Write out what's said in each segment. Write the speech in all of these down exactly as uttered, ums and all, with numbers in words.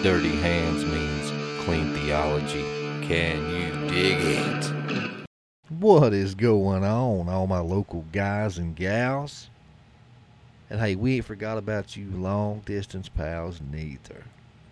Dirty hands means clean theology. Can you dig it? What is going on, all my local guys and gals? And hey, we ain't forgot about you long distance pals neither.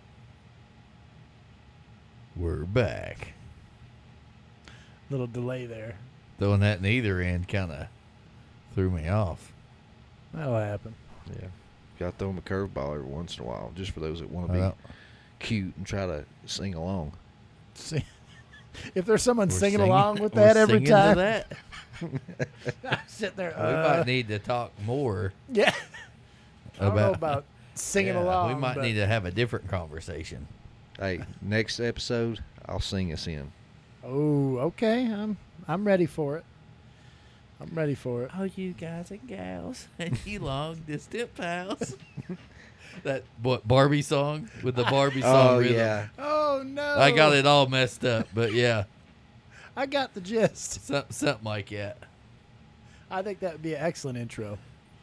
We're back. Little delay there. Throwing that in either end kind of threw me off. That'll happen. Yeah. Gotta throw them a curveball every once in a while, just for those that want to Well, be cute and try to sing along. See, if there's someone we're singing, singing- along with we're that every singing to time, that. sit there. we Uh, might need to talk more yeah. I don't know about, about singing Yeah, along. We might but need to have a different conversation. Hey, next episode, I'll sing us in. Oh, okay. I'm I'm ready for it. I'm ready for it. Oh, you guys and gals, and you long distant pals. That what Barbie song with the Barbie song Oh, rhythm. yeah. Oh no! I got it all messed up, but yeah, I got the gist. some, something like that. I think that would be an excellent intro.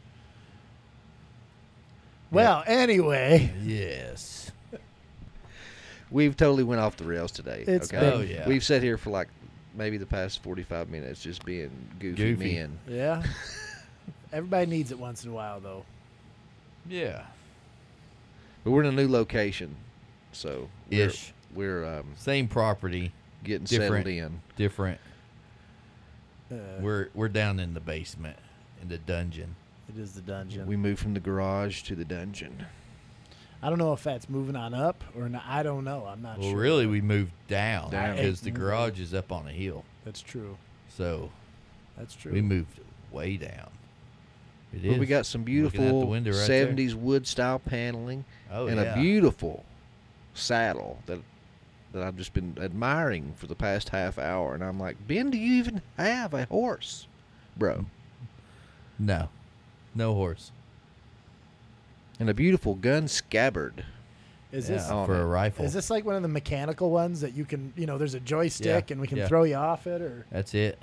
Well, anyway, Yes. We've totally went off the rails today. It's okay? been- Oh, yeah. We've sat here for like maybe the past forty-five minutes just being goofy, Goofy. men. yeah. Everybody needs it once in a while, though. Yeah. But we're in a new location, so we're, Ish. we're um, Same property, getting Different. settled in. different. Uh, We're we're down in the basement, in the dungeon. it is the dungeon. We moved from the garage to the dungeon. I don't know if that's moving on up or not. I don't know. I'm not Well, sure. really, we moved down Down. because the garage is up on a hill. That's true. So That's true. we moved way down. It But is. we got some Looking out the beautiful window right seventies wood style paneling Oh, and yeah. a beautiful saddle that that I've just been admiring for the past half hour. And I'm like, Ben, do you even have a horse, bro? No, no horse. And a beautiful gun scabbard. is Yeah, this on for it. a rifle? is this like one of the mechanical ones that you can, you know, there's a joystick Yeah, and we can yeah. throw you off it, or That's it.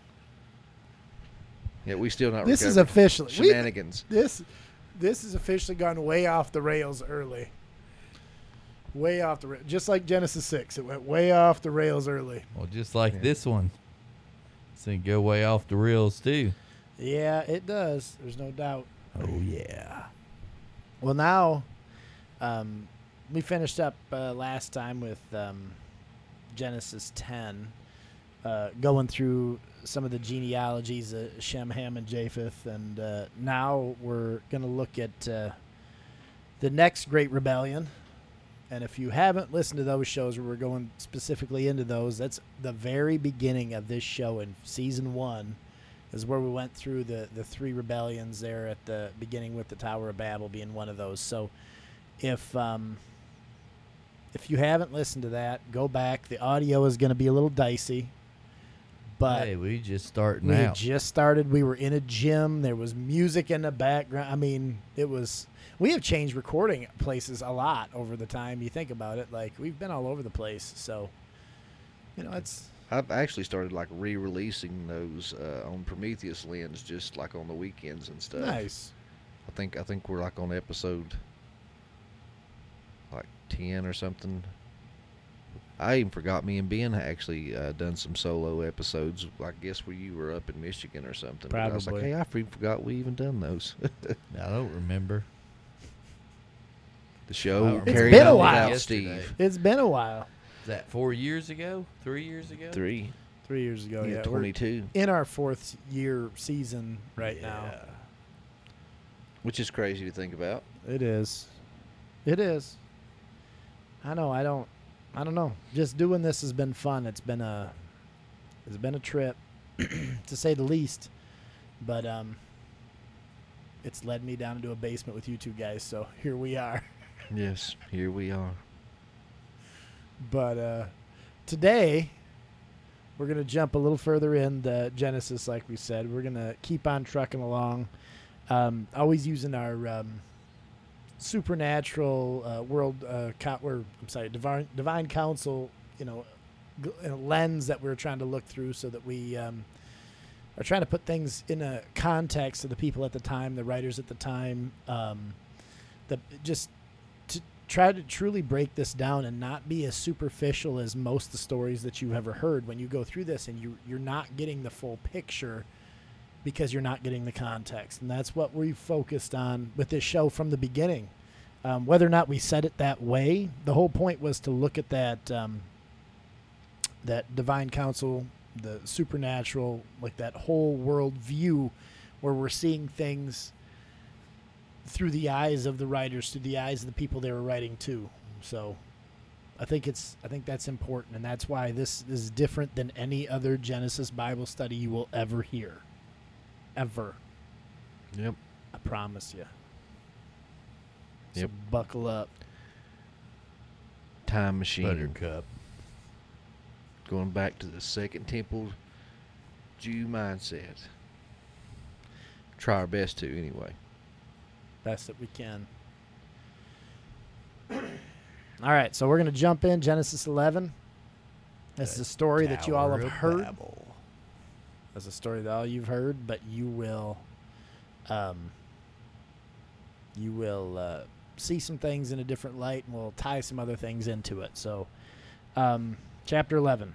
Yeah, we still not this is recovered. officially we- Shenanigans. this this has officially gone way off the rails early. Way off the ra- just like Genesis six, it went way off the rails early. Well, just like Yeah. this one. It's gonna go way off the rails too. Yeah, it does. There's no doubt. Oh yeah. Well, now um, we finished up uh, last time with um, Genesis ten, uh, going through some of the genealogies of Shem, Ham, and Japheth, and uh, now we're going to look at uh, the next great rebellion. And if you haven't listened to those shows where we're going specifically into those, that's the very beginning of this show in season one. Is where we went through the, the three rebellions there at the beginning, with the Tower of Babel being one of those. So if um, if you haven't listened to that, go back. The audio is going to be a little dicey, but Hey, we just starting we had out. just started. We were in a gym. There was music in the background. I mean, it was. We have changed recording places a lot over the time. You think about it, like we've been all over the place. So, you know, it's I've actually started like re-releasing those uh, on Prometheus lens, just like on the weekends and stuff. nice. I think I think we're like on episode like ten or something. I even forgot me and Ben had actually uh, done some solo episodes. I guess where you were up in Michigan or something. But I was like, Probably. hey, I freaking forgot we even done those. I don't remember. The I show don't remember. carried It's been a on while. without Yesterday. Steve. It's been a while. Is that four years ago? Three years ago? Three, Three years ago. yeah, Yeah, we're twenty-two, in our fourth year season right now. Yeah. which is crazy to think about. It is. It is. I know. I don't. I don't know. Just doing this has been fun. It's been a. It's been a trip, to say the least. But um. It's led me down into a basement with you two guys. So here we are. Yes, here we are. But uh, today, we're going to jump a little further in the Genesis, like we said. We're going to keep on trucking along, um, always using our um, supernatural uh, world, uh, co- or I'm sorry, divine, divine counsel, you know, g- in a lens that we're trying to look through, so that we um, are trying to put things in a context of the people at the time, the writers at the time, um, the just to try to truly break this down and not be as superficial as most of the stories that you've ever heard when you go through this, and you, you're not getting the full picture because you're not getting the context. And that's what we focused on with this show from the beginning. Um, whether or not we said it that way, the whole point was to look at that um, that divine counsel, the supernatural, like that whole world view where we're seeing things through the eyes of the writers, through the eyes of the people they were writing to. So I think it's I think that's important, and that's why this is different than any other Genesis Bible study you will ever hear. Ever. Yep. I promise you. So Yep. buckle up. Time machine. Buttercup. Going back to the Second Temple Jew mindset. Try our best to, anyway. Best that we can. All right, so we're going to jump in Genesis eleven. This is a story that you all have Tower of heard. Babel. That's a story that all you've heard, but you will, um, you will uh, see some things in a different light, and we'll tie some other things into it. So, um, chapter eleven.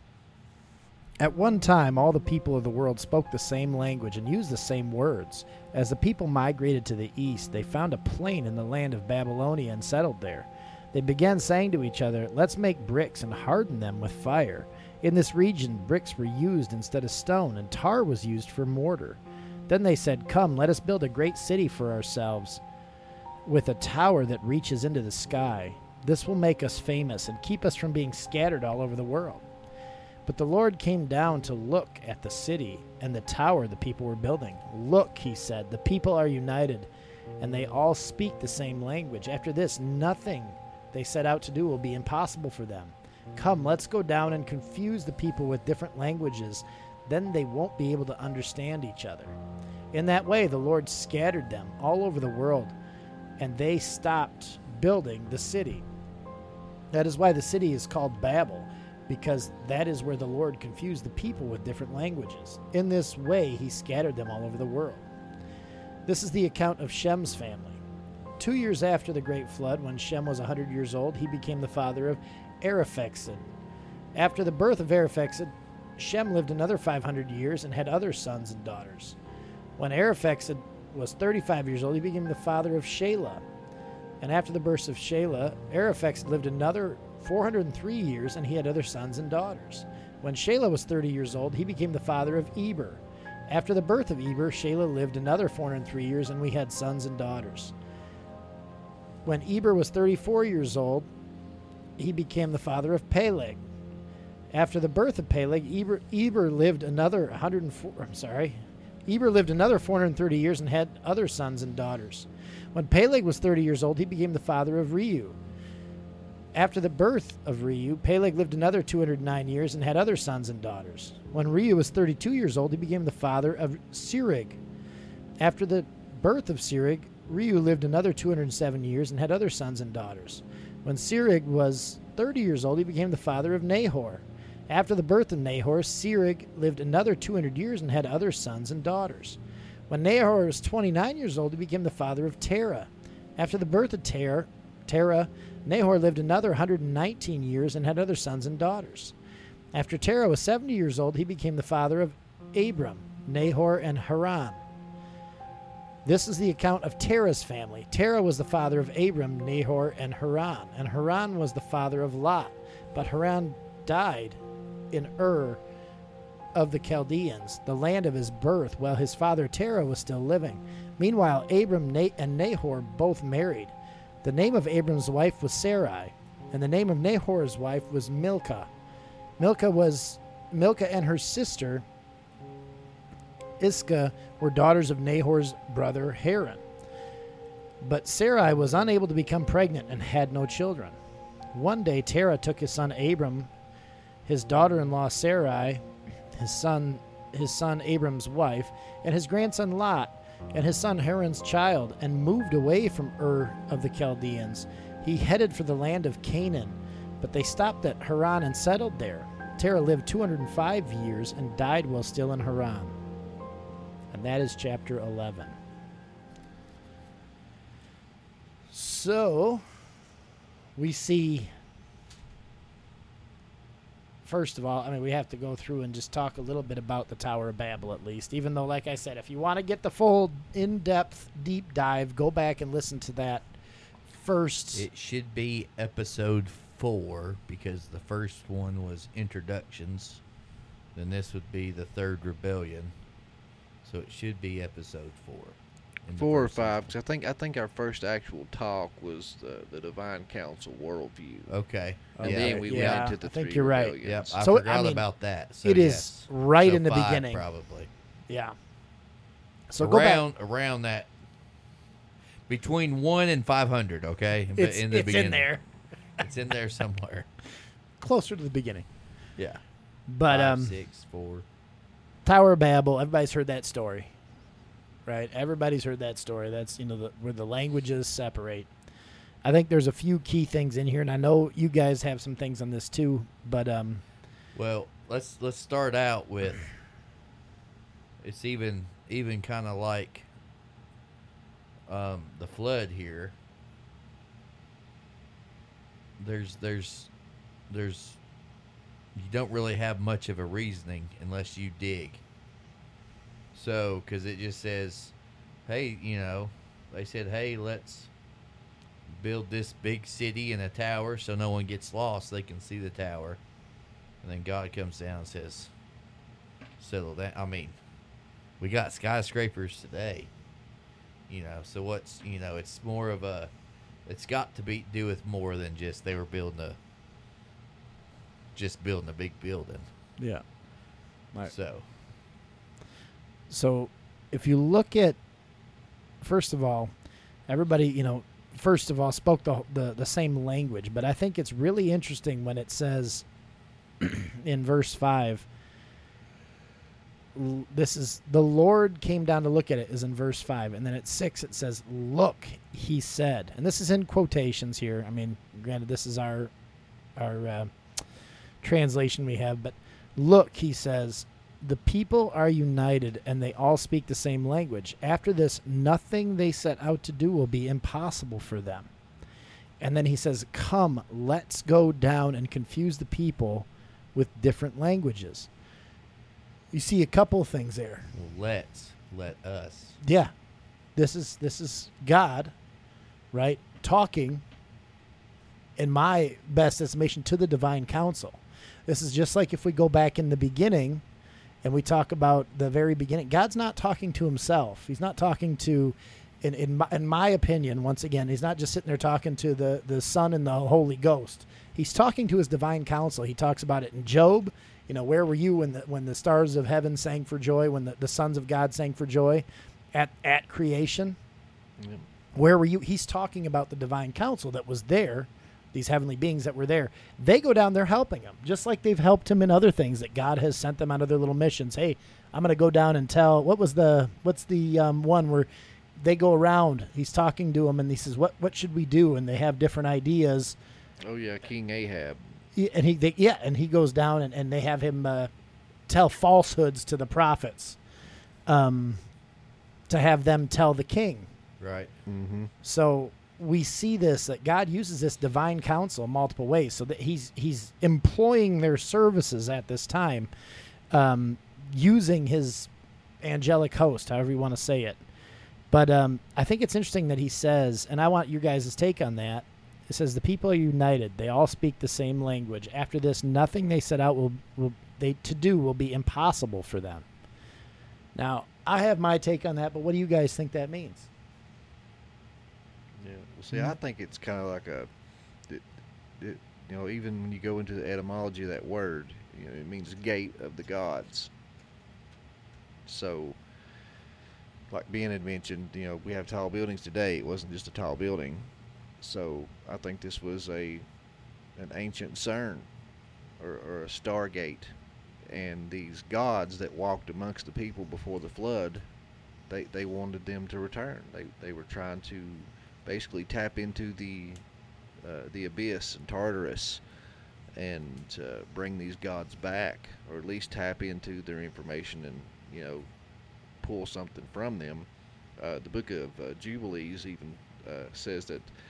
At one time, all the people of the world spoke the same language and used the same words. As the people migrated to the east, they found a plain in the land of Babylonia and settled there. They began saying to each other, "Let's make bricks and harden them with fire." In this region, bricks were used instead of stone, and tar was used for mortar. Then they said, "Come, let us build a great city for ourselves, with a tower that reaches into the sky. This will make us famous and keep us from being scattered all over the world." But the Lord came down to look at the city and the tower the people were building. "Look," he said, "the people are united, and they all speak the same language. After this, nothing they set out to do will be impossible for them. Come, let's go down and confuse the people with different languages. Then they won't be able to understand each other." In that way, the Lord scattered them all over the world, and they stopped building the city. That is why the city is called Babel, because that is where the Lord confused the people with different languages. In this way, he scattered them all over the world. This is the account of Shem's family. Two years after the great flood, when Shem was one hundred years old, he became the father of Arphaxad. After the birth of Arphaxad, Shem lived another five hundred years and had other sons and daughters. When Arphaxad was thirty-five years old, he became the father of Shelah. And after the birth of Shelah, Arphaxad lived another four hundred three years, and he had other sons and daughters. When Shelah was thirty years old, he became the father of Eber. After the birth of Eber, Shelah lived another four hundred three years, and we had sons and daughters. When Eber was thirty-four years old, he became the father of Peleg. After the birth of Peleg, Eber, Eber lived another one hundred four. I'm sorry, Eber lived another four hundred thirty years and had other sons and daughters. When Peleg was thirty years old, he became the father of Reu. After the birth of Reu, Peleg lived another two hundred nine years and had other sons and daughters. When Reu was thirty-two years old, he became the father of Serug. After the birth of Serug, Reu lived another two hundred seven years and had other sons and daughters. When Serug was thirty years old, he became the father of Nahor. After the birth of Nahor, Serug lived another two hundred years and had other sons and daughters. When Nahor was twenty-nine years old, he became the father of Terah. After the birth of Terah, Terah, Nahor lived another one hundred nineteen years and had other sons and daughters. After Terah was seventy years old, he became the father of Abram, Nahor, and Haran. This is the account of Terah's family. Terah was the father of Abram, Nahor, and Haran. And Haran was the father of Lot. But Haran died in Ur of the Chaldeans, the land of his birth, while his father Terah was still living. Meanwhile, Abram and Nahor both married. The name of Abram's wife was Sarai, and the name of Nahor's wife was Milcah. Milcah was Milcah and her sister Iscah were daughters of Nahor's brother Haran. But Sarai was unable to become pregnant and had no children. One day Terah took his son Abram, his daughter-in-law Sarai, his son his son Abram's wife, and his grandson Lot, and his son Haran's child, and moved away from Ur of the Chaldeans. He headed for the land of Canaan, but they stopped at Haran and settled there. Terah lived two hundred five years and died while still in Haran. And that is chapter eleven. So, we see, first of all, I mean, we have to go through and just talk a little bit about the Tower of Babel at least, even though, like I said, if you want to get the full in-depth deep dive, go back and listen to that first. It should be episode four because the first one was introductions. Then this would be the third rebellion. So it should be episode four. in the Four or first five, season. because I think I think our first actual talk was the the Divine Council worldview, Okay. and yeah. then we Yeah, went into the I think three you're right. rebellions. Yep, I So, I forgot mean, about that. So it is yes. right So in the five, beginning. probably. Yeah. So go around around that between one and five hundred. Okay, back. But It's, in the it's beginning, in there. It's in there somewhere. Closer to the beginning. Yeah. But Five, um, six, four. Tower of Babel, everybody's heard that story, right? Everybody's heard that story. That's, you know, the, where the languages separate. I think there's a few key things in here, and I know you guys have some things on this too, but um, Well, let's let's start out with. It's even even kind of like um, the flood here. There's there's there's you don't really have much of a reasoning unless you dig. So, because it just says, hey, you know, they said, hey, let's build this big city and a tower so no one gets lost. They can see the tower. And then God comes down and says, settle down. I mean, we got skyscrapers today. You know, so what's, you know, it's more of a, it's got to be do with more than just they were building a, just building a big building. yeah. Right. So, So if you look at, first of all, everybody, you know, first of all, spoke the, the, the same language, but I think it's really interesting when it says in verse five, l- this is, the Lord came down to look at it, is in verse five. And then at six, it says, look, he said. And this is in quotations here. I mean, granted, this is our, our uh, translation we have, but look, he says, the people are united and they all speak the same language. After this, nothing they set out to do will be impossible for them. And then he says, come, let's go down and confuse the people with different languages. You see a couple of things there. well, let's let us. Yeah. This is this is God, right? Talking, in my best estimation, to the divine council. This is just like if we go back in the beginning and we talk about the very beginning. God's not talking to himself. He's not talking to, in in my, in my opinion, once again, he's not just sitting there talking to the, the Son and the Holy Ghost. He's talking to his divine council. He talks about it in Job. You know, where were you when the when the stars of heaven sang for joy, when the, the sons of God sang for joy at, at creation? Yep. Where were you? He's talking about the divine council that was there, these heavenly beings that were there. They go down there helping him, just like they've helped him in other things that God has sent them out of their little missions. Hey, I'm going to go down and tell, what was the, what's the um, one where they go around, he's talking to them and he says, what, what should we do? And they have different ideas. Oh yeah, King Ahab. He- And he, they, yeah, and he goes down and, and they have him uh, tell falsehoods to the prophets, um, to have them tell the king. Right. Mm-hmm. So we see this, that God uses this divine counsel in multiple ways. So that he's he's employing their services at this time, um, using his angelic host, however you want to say it. But um, I think it's interesting that he says, and I want your guys' take on that. It says the people are united; they all speak the same language. After this, nothing they set out will will they to do will be impossible for them. Now, I have my take on that, but what do you guys think that means? Yeah. Well, see, I think it's kind of like a, it, it, you know, even when you go into the etymology of that word, you know, it means gate of the gods. So, like being had mentioned, you know, we have tall buildings today. It wasn't just a tall building. So I think this was a an ancient CERN or, or a stargate, and these gods that walked amongst the people before the flood, they they wanted them to return. They they were trying to basically tap into the uh, the abyss and Tartarus and uh, bring these gods back, or at least tap into their information and, you know, pull something from them. Uh, the book of uh, Jubilees even uh, says that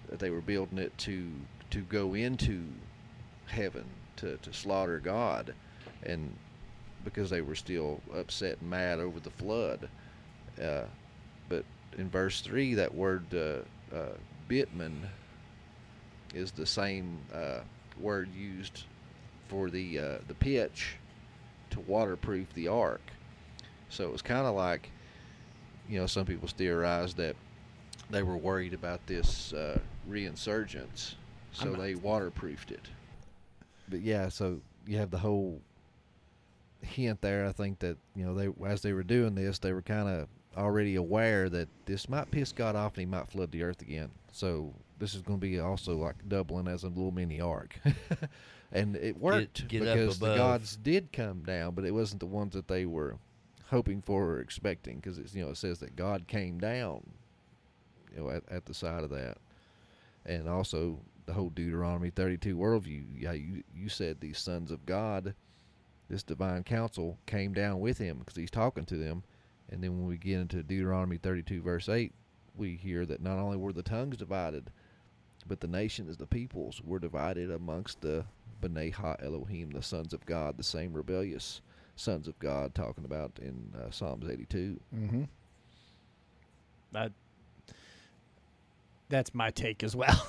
that they were building it to to go into heaven to, to slaughter God, and because they were still upset and mad over the flood. Uh, but in verse three, that word uh, uh, bitman is the same uh, word used for the uh, the pitch to waterproof the ark. So it was kind of like, you know, some people theorized that they were worried about this uh, reinsurgence, so I'm- they waterproofed it. But yeah, so you have the whole hint there. I think that, you know, they as they were doing this, they were kind of already aware that this might piss God off and he might flood the earth again. So this is going to be also like doubling as a little mini ark. And it worked get up because the above. gods did come down, but it wasn't the ones that they were hoping for or expecting, because it's, you know, it says that God came down, you know, at, at the side of that. And also the whole Deuteronomy thirty-two worldview. Yeah, you you said these sons of God, this divine council came down with him because he's talking to them. And then when we get into Deuteronomy thirty-two verse eight, we hear that not only were the tongues divided, but the nations, the peoples, were divided amongst the B'nai Ha Elohim, the sons of God, the same rebellious sons of God, talking about in uh, Psalms eighty-two. Mm-hmm. That that's my take as well.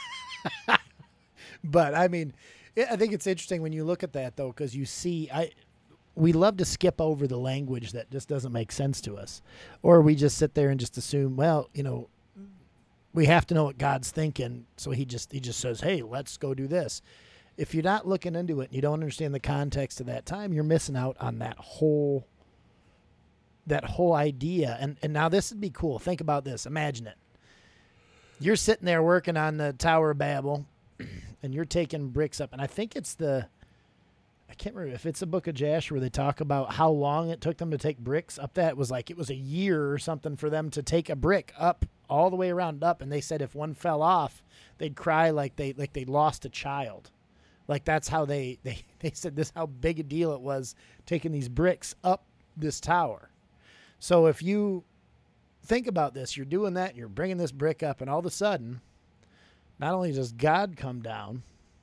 But I mean, I I think it's interesting when you look at that though, because you see, I we love to skip over the language that just doesn't make sense to us, or we just sit there and just assume, well, you know, we have to know what God's thinking, so he just he just says, hey, let's go do this. If you're not looking into it and you don't understand the context of that time, you're missing out on that whole that whole idea. And and now this would be cool. Think about this. Imagine it. You're sitting there working on the Tower of Babel, and you're taking bricks up. And I think it's the I can't remember if it's the Book of Jasher where they talk about how long it took them to take bricks up that. It was like it was a year or something for them to take a brick up all the way around up. And they said if one fell off, they'd cry like they like they lost a child. Like that's how they, they, they said this, how big a deal it was taking these bricks up this tower. So if you think about this, you're doing that, you're bringing this brick up, and all of a sudden, not only does God come down,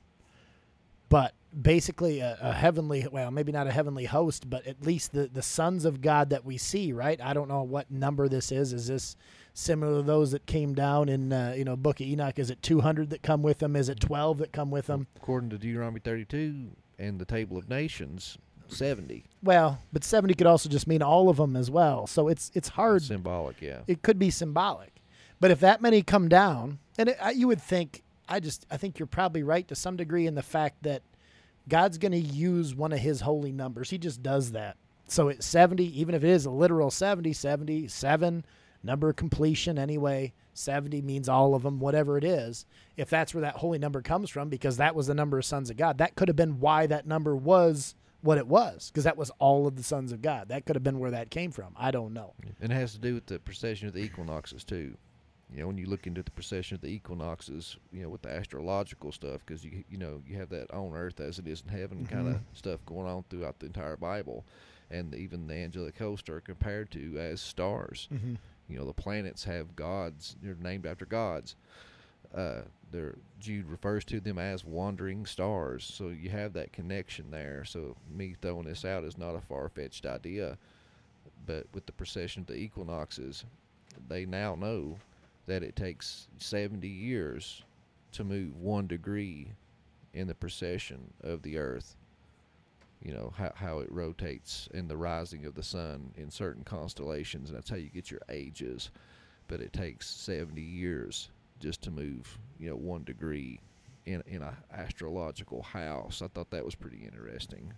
but basically a, a heavenly, well, maybe not a heavenly host, but at least the, the sons of God that we see, right? I don't know what number this is. Is this similar to those that came down in, uh, you know, Book of Enoch? Is it two hundred that come with them? Is it twelve that come with them? According to Deuteronomy thirty-two and the Table of Nations, seventy. Well, but seventy could also just mean all of them as well. So it's it's hard. Symbolic, yeah. It could be symbolic. But if that many come down, and it, I, you would think, I just I think you're probably right to some degree in the fact that God's going to use one of his holy numbers. He just does that. So it's seventy, even if it is a literal seventy, seventy-seven, number of completion anyway, seventy means all of them, whatever it is. If that's where that holy number comes from, because that was the number of sons of God, that could have been why that number was what it was, because that was all of the sons of God. That could have been where that came from. I don't know. And it has to do with the precession of the equinoxes, too. You know, when you look into the precession of the equinoxes, you know, with the astrological stuff, because, you you know, you have that on earth as it is in heaven Mhm. kind of stuff going on throughout the entire Bible. And even the angelic hosts are compared to as stars. Mm-hmm. You know, the planets have gods. They're named after gods. Uh, they're, Jude refers to them as wandering stars. So you have that connection there. So me throwing this out is not a far-fetched idea. But with the precession of the equinoxes, they now know that it takes seventy years to move one degree in the precession of the earth. You know, how, how it rotates in the rising of the sun in certain constellations, and that's how you get your ages. But it takes seventy years just to move, you know, one degree in in a astrological house. I thought that was pretty interesting.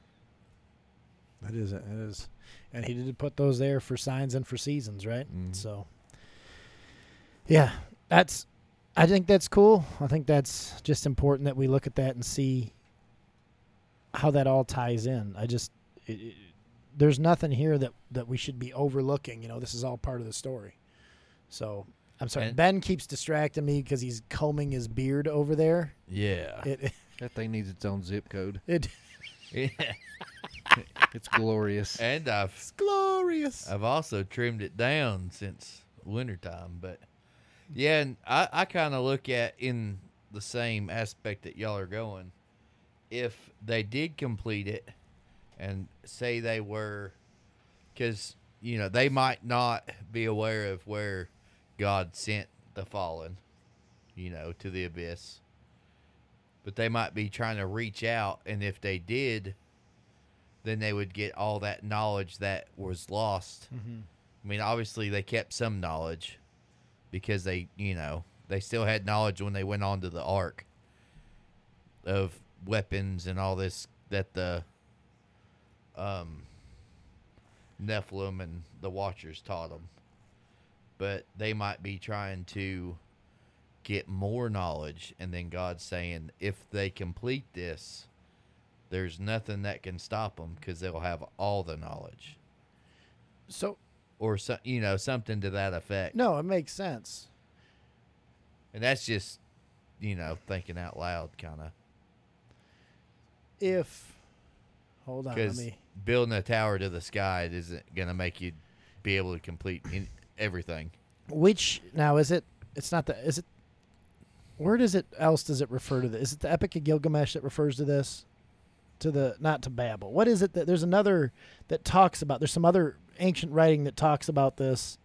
That is, it is. And he did put those there for signs and for seasons, right? Mhm. So, yeah, that's, I think that's cool. I think that's just important that we look at that and see how that all ties in. I just, it, it, there's nothing here that, that we should be overlooking. You know, this is all part of the story. So, I'm sorry. And- Ben keeps distracting me because he's combing his beard over there. Yeah. It, That thing needs its own zip code. it, Yeah. It's glorious. And I've it's glorious. I've also trimmed it down since wintertime, but Yeah, and I, I kind of look at in the same aspect that y'all are going. If they did complete it and say they were, because, you know, they might not be aware of where God sent the fallen, you know, to the abyss. But they might be trying to reach out, and if they did, then they would get all that knowledge that was lost. Mm-hmm. I mean, obviously they kept some knowledge because they, you know, they still had knowledge when they went on to the ark of weapons and all this that the um, Nephilim and the Watchers taught them. But they might be trying to get more knowledge, and then God's saying, if they complete this, there's nothing that can stop them because they'll have all the knowledge. So, Or, so, you know, something to that effect. no, it makes sense. And that's just, you know, thinking out loud, kind of. If, hold on, let Because me. building a tower to the sky isn't going to make you be able to complete in everything. Which, now, is it, it's not the, is it, where does it, else does it refer to this? Is it the Epic of Gilgamesh that refers to this? To the, not to Babel. What is it that, there's another that talks about, there's some other ancient writing that talks about this.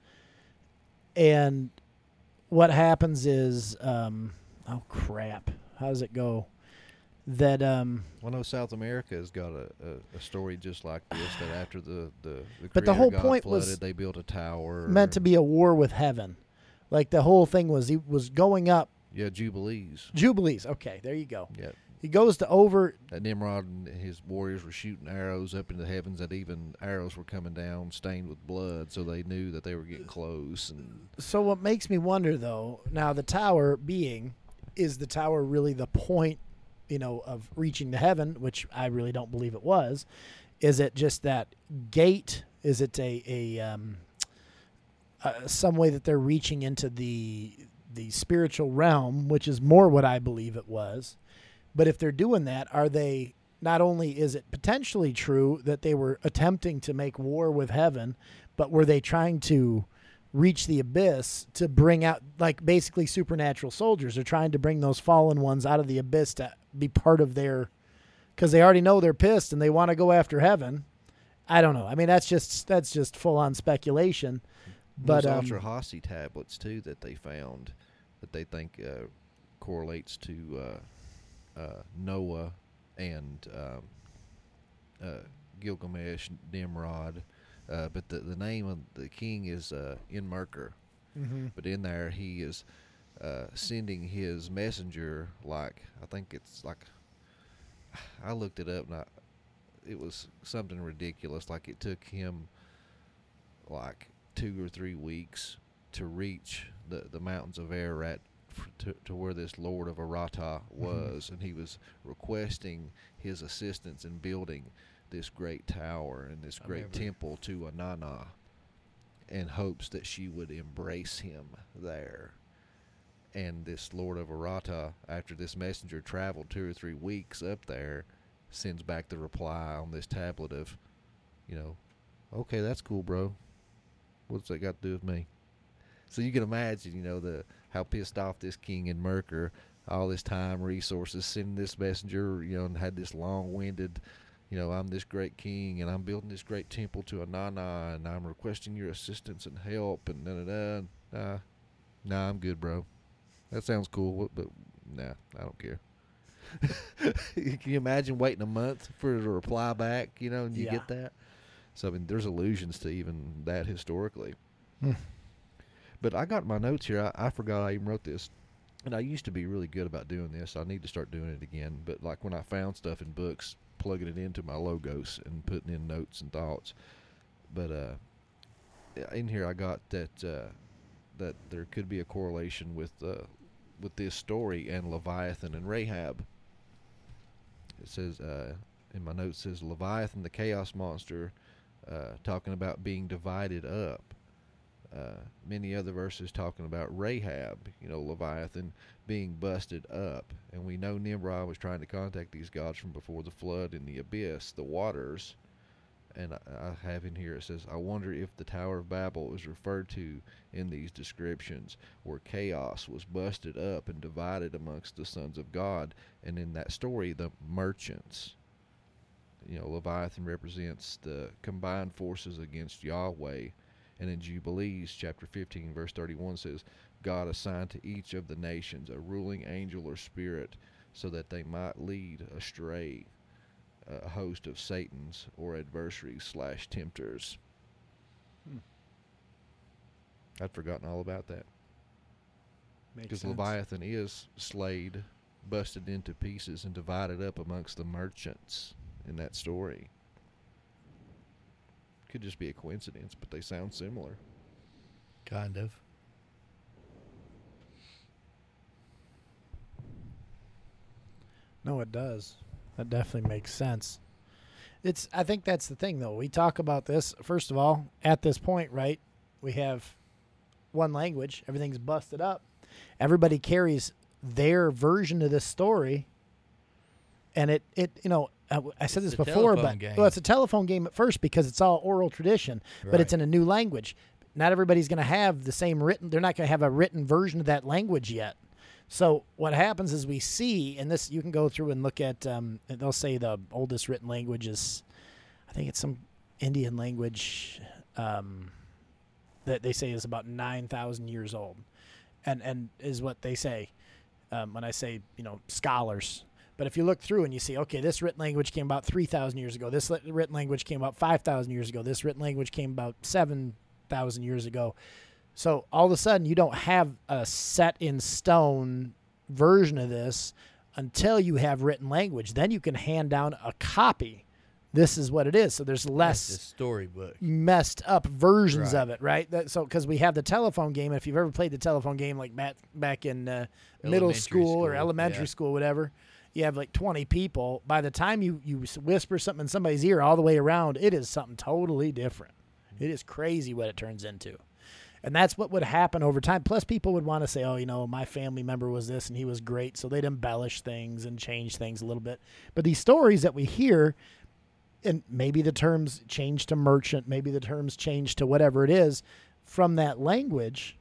And what happens is, um, oh crap, how does it go? That, um, Well, no, South America has got a, a, a story just like this. That after the the, the But the Creator whole God point flooded, was they built a tower. meant to be a war with heaven. Like the whole thing was, he was going up, Yeah, Jubilees. Jubilees. Okay, there you go. Yeah, He goes to over, that Nimrod and his warriors were shooting arrows up into the heavens. That even arrows were coming down stained with blood, so they knew that they were getting close. And so what makes me wonder though, now the tower being, is the tower really the point, you know, of reaching to heaven, which I really don't believe it was. Is it just that gate? Is it a, a um, uh, some way that they're reaching into the the spiritual realm, which is more what I believe it was. But if they're doing that, are they, not only is it potentially true that they were attempting to make war with heaven, but were they trying to reach the abyss to bring out, like basically supernatural soldiers? They're trying to bring those fallen ones out of the abyss to be part of their, because they already know they're pissed and they want to go after heaven. I don't know. I mean, that's just that's just full on speculation. But those um, Ultra Hasi tablets too that they found, that they think uh, correlates to uh, uh, Noah and um, uh, Gilgamesh, Nimrod. Uh, but the the name of the king is uh, Enmerker. mm-hmm. But in there, he is uh, sending his messenger. Like I think it's like I looked it up, and I, it was something ridiculous. Like it took him like two or three weeks to reach the the mountains of Ararat f- to, to where this Lord of Arata was, mm-hmm. and he was requesting his assistance in building this great tower and this great temple to Anana, in hopes that she would embrace him there. And this Lord of Arata, after this messenger traveled two or three weeks up there, sends back the reply on this tablet of, you know, okay, that's cool, bro. What's that got to do with me? So you can imagine, you know, the how pissed off this king and Merker, all this time, resources, sending this messenger, you know, and had this long-winded, you know, I'm this great king, and I'm building this great temple to Anana, and I'm requesting your assistance and help, and da-da-da. Nah, nah, I'm good, bro. That sounds cool, but nah, I don't care. Can you imagine waiting a month for it to reply back, you know, and you Yeah. get that? So, I mean, there's allusions to even that historically. Hmm. But I got my notes here. I, I forgot I even wrote this. And I used to be really good about doing this. I need to start doing it again. But, like, when I found stuff in books, plugging it into my logos and putting in notes and thoughts. But uh, in here I got that uh, that there could be a correlation with uh, with this story and Leviathan and Rahab. It says, uh, in my notes, it says Leviathan, the chaos monster, uh, talking about being divided up. Uh, many other verses talking about Rahab, you know, Leviathan being busted up. And we know Nimrod was trying to contact these gods from before the flood in the abyss, the waters. And I, I have in here, it says, I wonder if the Tower of Babel is referred to in these descriptions, where chaos was busted up and divided amongst the sons of God. And in that story, the merchants, you know, Leviathan represents the combined forces against Yahweh. And in Jubilees, chapter fifteen, verse thirty-one says, God assigned to each of the nations a ruling angel or spirit so that they might lead astray a host of Satan's or adversaries slash tempters. Hmm. I'd forgotten all about that. Makes Because sense. Leviathan is slayed, busted into pieces, and divided up amongst the merchants in that story. Could just be a coincidence, but they sound similar. Kind of. No, it does. That definitely makes sense. It's. I think that's the thing, though. We talk about this, first of all, at this point, right? We have one language. Everything's busted up. Everybody carries their version of this story. And it, it you know, I, I said It's this a before, telephone but game. well, it's a telephone game at first because it's all oral tradition, but it's Right. in a new language. Not everybody's going to have the same written. They're not going to have a written version of that language yet. So what happens is we see, and this you can go through and look at. Um, they'll say the oldest written language is, I think it's some Indian language um, that they say is about nine thousand years old, and and is what they say um, when I say you know scholars. But if you look through and you see, okay, this written language came about three thousand years ago. This li- written language came about five thousand years ago. This written language came about seven thousand years ago. So all of a sudden, you don't have a set in stone version of this until you have written language. Then you can hand down a copy. This is what it is. So there's That's less the storybook. messed up versions Right. of it, right? That, so because we have the telephone game. If you've ever played the telephone game, like back back in uh, middle Elementary school, or school, elementary yeah. school, whatever, you have like twenty people. By the time you you whisper something in somebody's ear all the way around, it is something totally different. It is crazy what it turns into. And that's what would happen over time. Plus, people would want to say, oh, you know, my family member was this and he was great. So they'd embellish things and change things a little bit. But these stories that we hear, and maybe the terms change to merchant, maybe the terms change to whatever it is from that language,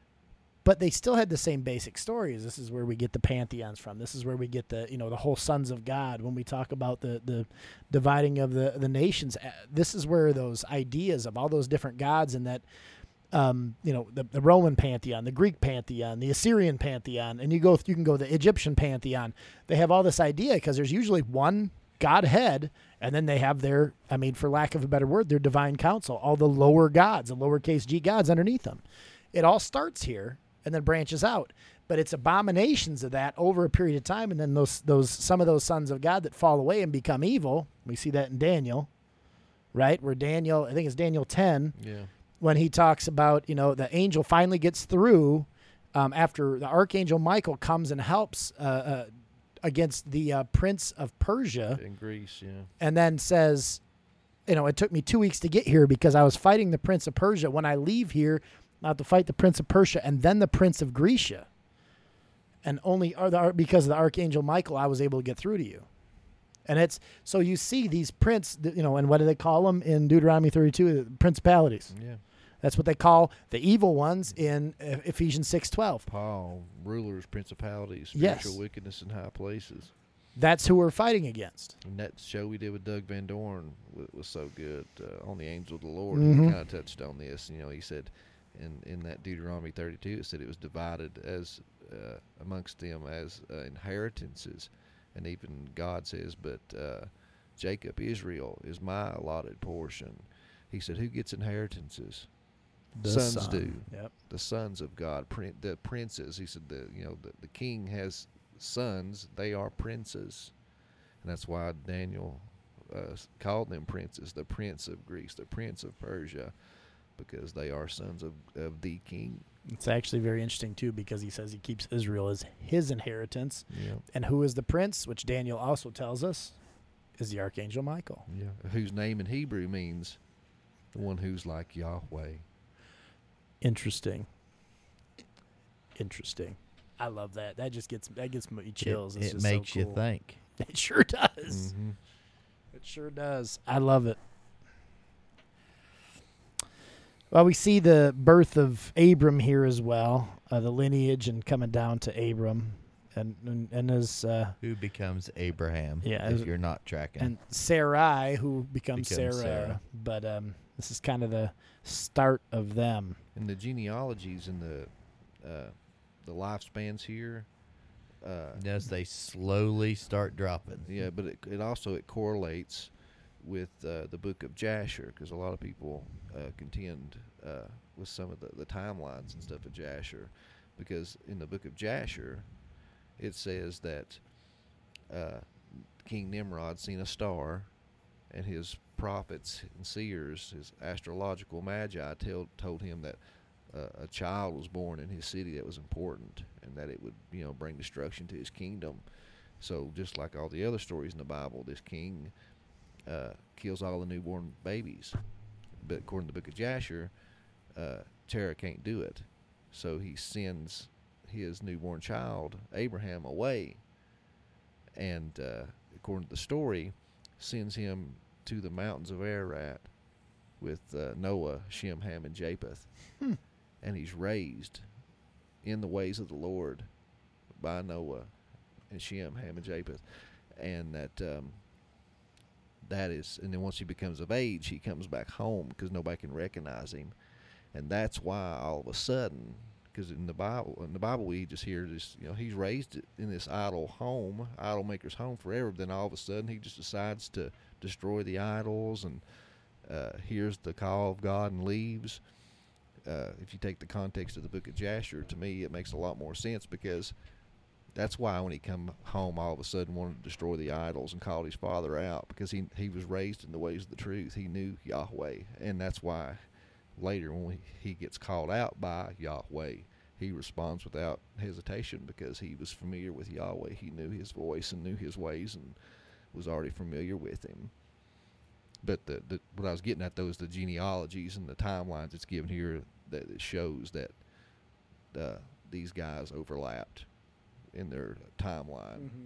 but they still had the same basic stories. This is where we get the pantheons from. This is where we get the, you know, the whole sons of God. When we talk about the, the dividing of the, the nations, uh, this is where those ideas of all those different gods and that, um, you know, the, the Roman pantheon, the Greek pantheon, the Assyrian pantheon, and you go, you can go the Egyptian pantheon. They have all this idea because there's usually one Godhead, and then they have their, I mean, for lack of a better word, their divine council, all the lower gods, the lowercase g gods underneath them. It all starts here and then branches out, but it's abominations of that over a period of time, and then those those some of those sons of God that fall away and become evil. We see that in Daniel, right? Where Daniel, I think it's Daniel ten, Yeah. when he talks about, you know, the angel finally gets through um, after the archangel Michael comes and helps uh, uh, against the uh, prince of Persia, In Greece, yeah. and then says, you know, it took me two weeks to get here because I was fighting the prince of Persia. When I leave here, I have to fight the prince of Persia and then the prince of Grecia. And only are the, because of the archangel Michael, I was able to get through to you. And it's, so you see these prince, you know, and what do they call them in Deuteronomy thirty-two? Principalities. Yeah. That's what they call the evil ones in uh, Ephesians six twelve. Paul, rulers, principalities, Yes. spiritual wickedness in high places. That's who we're fighting against. And that show we did with Doug Van Dorn was, was so good uh, on the angel of the Lord. He Mhm. kind of touched on this. You know, he said in, in that Deuteronomy thirty-two, it said it was divided as uh, amongst them as uh, inheritances. And even God says, but uh, Jacob, Israel, is my allotted portion. He said, who gets inheritances? The Sons son. do. Yep. The sons of God, prin- the princes. He said, the you know the, the king has sons; they are princes, and that's why Daniel uh, called them princes. The prince of Greece, the prince of Persia, because they are sons of, of the king. It's actually very interesting, too, because he says he keeps Israel as his inheritance. Yeah, And who is the prince, which Daniel also tells us, is the archangel Michael. yeah. Whose name in Hebrew means the one who's like Yahweh. Interesting. Interesting. I love that. That just gets that gets me chills. It, It's it just makes so you cool. think. It sure does. Mm-hmm. It sure does. I love it. Well, we see the birth of Abram here as well, uh, the lineage and coming down to Abram, and and, and as uh, Who becomes Abraham? Yeah, if as- you're not tracking. and Sarai, who becomes, Becomes Sarah. Sarah. But um, this is kind of the start of them. And the genealogies and the uh, the lifespans here. Uh, As they slowly start dropping. Yeah, but it, it also it correlates with uh, the book of Jasher, because a lot of people uh, contend uh, with some of the, the timelines and stuff of Jasher, because in the book of Jasher, it says that uh, King Nimrod seen a star, and his prophets and seers, his astrological magi, told told him that uh, a child was born in his city that was important, and that it would, you know, bring destruction to his kingdom. So just like all the other stories in the Bible, this king uh, kills all the newborn babies. But according to the book of Jasher, uh, Terah can't do it. So he sends his newborn child, Abraham, away. And uh, according to the story, sends him to the mountains of Ararat with uh, Noah, Shem, Ham, and Japheth. Hmm. And he's raised in the ways of the Lord by Noah and Shem, Ham, and Japheth. And that um, that is, and then once he becomes of age, he comes back home because nobody can recognize him. And that's why all of a sudden, because in the Bible, in the Bible we just hear this, you know, he's raised in this idol home, idol maker's home forever. But then all of a sudden he just decides to destroy the idols and uh, hears the call of God and leaves. Uh, if you take the context of the book of Jasher, to me it makes a lot more sense, because that's why when he come home all of a sudden wanted to destroy the idols and called his father out, because he he was raised in the ways of the truth. He knew Yahweh, and that's why later when he gets called out by Yahweh, he responds without hesitation, because he was familiar with Yahweh. He knew his voice and knew his ways and was already familiar with him. But the, the what I was getting at, though, is the genealogies and the timelines it's given here, that it shows that uh, these guys overlapped in their timeline. Mm-hmm.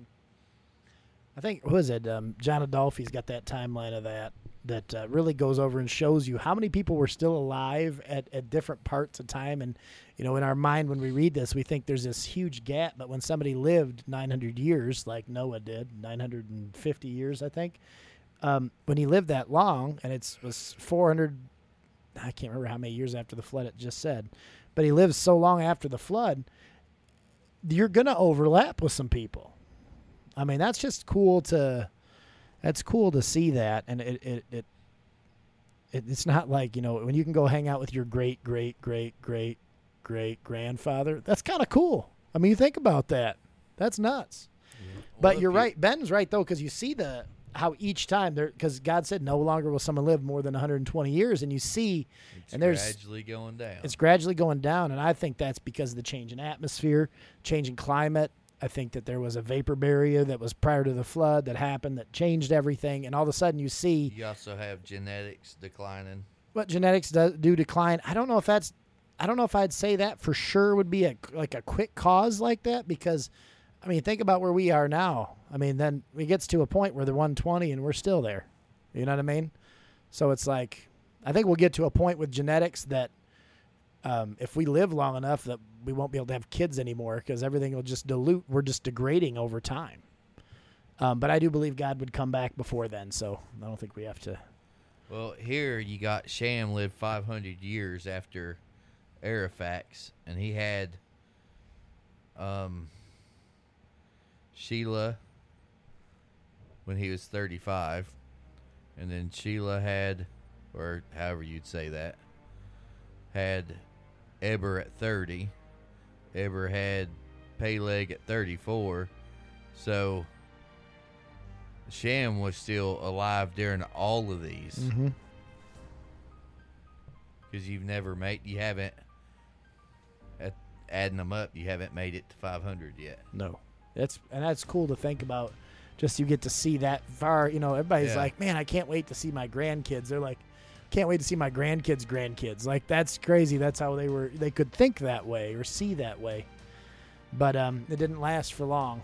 I think, what was it, um, John Adolphi's got that timeline of that, that uh, really goes over and shows you how many people were still alive at, at different parts of time. And, you know, in our mind when we read this, we think there's this huge gap. But when somebody lived nine hundred years, like Noah did, nine hundred fifty years, I think, um, when he lived that long, and it was four hundred, I can't remember how many years after the flood it just said, but he lived so long after the flood, you're going to overlap with some people. I mean, that's just cool to, that's cool to see that. And it, it, it, it, it's not like, you know, when you can go hang out with your great, great, great, great, great grandfather, that's kind of cool. I mean, you think about that. That's nuts. Well, But if you're you- right. Ben's right, though, because you see the, how each time there, because God said no longer will someone live more than one hundred twenty years. And you see, It's and there's, gradually going down. it's gradually going down, and I think that's because of the change in atmosphere, change in climate. I think that there was a vapor barrier that was prior to the flood that happened that changed everything, and all of a sudden you see You also have genetics declining. what genetics do, do decline. I don't know if that's, I don't know if I'd say that for sure would be a like a quick cause like that, because, I mean, think about where we are now. I mean, then it gets to a point where they're one twenty and we're still there. You know what I mean? So it's like, I think we'll get to a point with genetics that um, if we live long enough that we won't be able to have kids anymore, because everything will just dilute. We're just degrading over time. Um, but I do believe God would come back before then, so I don't think we have to. Well, here you got Shem lived five hundred years after Araphax, and he had um, Sheila when he was thirty-five, and then Sheila had, or however you'd say that, had Eber at thirty. Eber had Peleg at thirty-four. So Shem was still alive during all of these. Mm-hmm. Because you've never made, you haven't, at, adding them up, you haven't made it to five hundred yet. No, that's and that's cool to think about. Just you get to see that far. You know, everybody's Yeah. like, "Man, I can't wait to see my grandkids." They're like, "Can't wait to see my grandkids' grandkids." Like that's crazy. That's how they were. They could think that way or see that way, but um, it didn't last for long.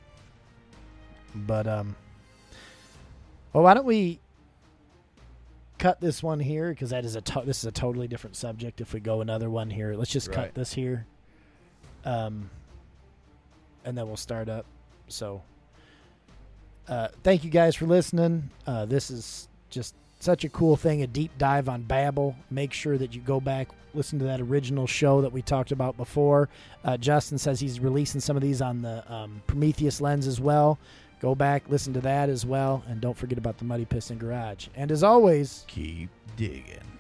But um, well, why don't we? cut this one here because that is a to- this is a totally different subject. If we go another one here, let's just Right. cut this here, um, and then we'll start up. So, uh, thank you guys for listening. Uh, this is just such a cool thing, a deep dive on Babel. Make sure that you go back, listen to that original show that we talked about before. Uh, Justin says he's releasing some of these on the um, Prometheus lens as well. Go back, listen to that as well, and don't forget about the Muddy Piston Garage. And as always, Keep digging.